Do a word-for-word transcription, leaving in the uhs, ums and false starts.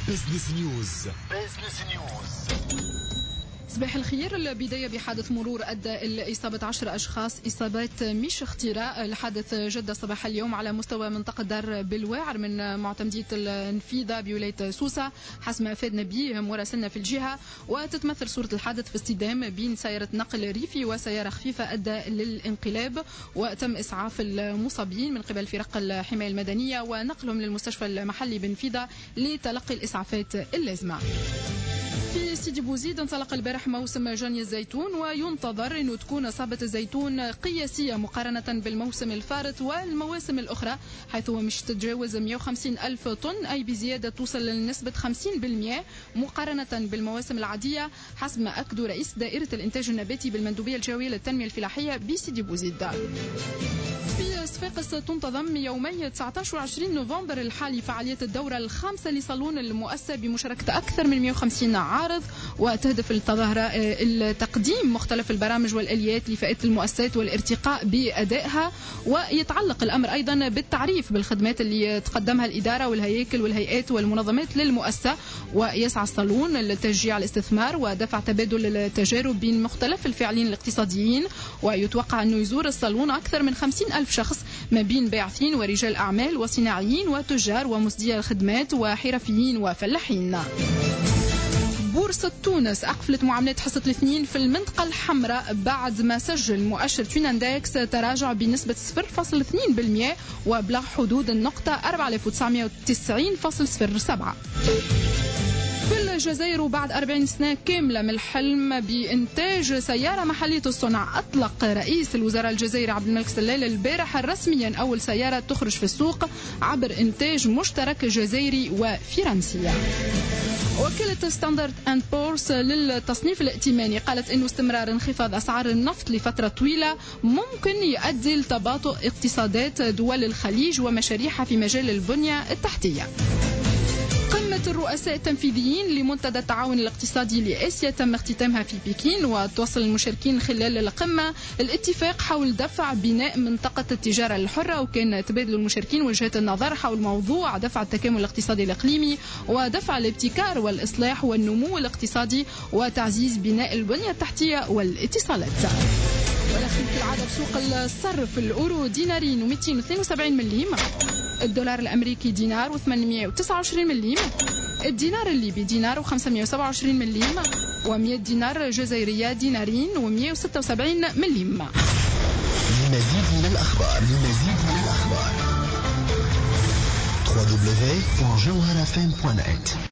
بزنس نيوز. بزنس نيوز. صباح الخير. البداية بحادث مرور أدى إلى إصابة عشر أشخاص إصابات مش اختراء. الحادث جد صباح اليوم على مستوى منطقة دار بالواعر من معتمدية النفيذة بولاية سوسة حسب ما أفادنا به مراسلنا في الجهة. وتتمثل صورة الحادث في اصطدام بين سيارة نقل ريفي وسيارة خفيفة أدى للانقلاب، وتم إسعاف المصابين من قبل فرق الحماية المدنية ونقلهم للمستشفى المحلي بنفيذة لتلقي الإسعافات اللازمة. في سيدي بوزيد انطلق البارح موسم جني الزيتون، وينتظر أن تكون إصابة الزيتون قياسية مقارنة بالموسم الفارط والمواسم الأخرى، حيث مش تتجاوز مئة وخمسين ألف طن، أي بزيادة توصل لنسبة خمسين بالمئة مقارنة بالمواسم العادية، حسب ما أكدوا رئيس دائرة الإنتاج النباتي بالمندوبية الجوية للتنمية الفلاحية بسيدي بوزيد. في صفاقس تنتظم يومي تسعة عشر وعشرين نوفمبر الحالي فعالية الدورة الخامسة لصالون المؤسسة بمشاركة أكثر من مئة وخمسين عارض، وتهدف التظاهرة التقديم مختلف البرامج والآليات لفئات المؤسسات والارتقاء بأدائها. ويتعلق الأمر أيضا بالتعريف بالخدمات اللي تقدمها الإدارة والهياكل والهيئات والمنظمات للمؤسسة. ويسعى الصالون لتشجيع الاستثمار ودفع تبادل التجارب بين مختلف الفاعلين الاقتصاديين، ويتوقع أنه يزور الصالون أكثر من خمسين ألف شخص ما بين باعثين ورجال أعمال وصناعيين وتجار ومصدري الخدمات وحرفيين وفلاحين. بورصة تونس أقفلت معاملات حصة الاثنين في المنطقة الحمراء بعد ما سجل مؤشر تويناندكس تراجع بنسبة صفر فاصلة اثنين بالمئة وبلغ حدود النقطة أربعة آلاف وتسعمئة وتسعين فاصلة صفر سبعة. في الجزائر وبعد أربعين سنة كاملة من الحلم بإنتاج سيارة محلية الصنع، أطلق رئيس الوزراء الجزائري عبد الملك سلال البارح رسميا أول سيارة تخرج في السوق عبر إنتاج مشترك جزائري وفرنسي. وكالة ستاندرد أند بورس للتصنيف الائتماني قالت أن استمرار انخفاض أسعار النفط لفترة طويلة ممكن يؤدي لتباطؤ اقتصادات دول الخليج ومشاريعها في مجال البنية التحتية. قمة الرؤساء التنفيذيين لمنتدى التعاون الاقتصادي لآسيا تم اختتامها في بكين، وتوصل المشاركين خلال القمة الاتفاق حول دفع بناء منطقة التجارة الحرة، وكان تبادل المشاركين وجهات النظر حول موضوع دفع التكامل الاقتصادي الإقليمي ودفع الابتكار والإصلاح والنمو الاقتصادي وتعزيز بناء البنية التحتية والاتصالات. ولكن كالعادة بسوق الصرف الأورو دينارين ومئتين واثنين وسبعين مليم، الدولار الأمريكي دينار وثمانمئة وتسعة وعشرين مليم، الدينار الليبي دينار وخمسمئة وسبعة وعشرين مليم، ومئة دينار جزائرية دينارين ومئة وستة وسبعين مليم. لمزيد من الأخبار لمزيد من الأخبار دبليو دبليو دبليو دوت جوهر إف إم دوت نت.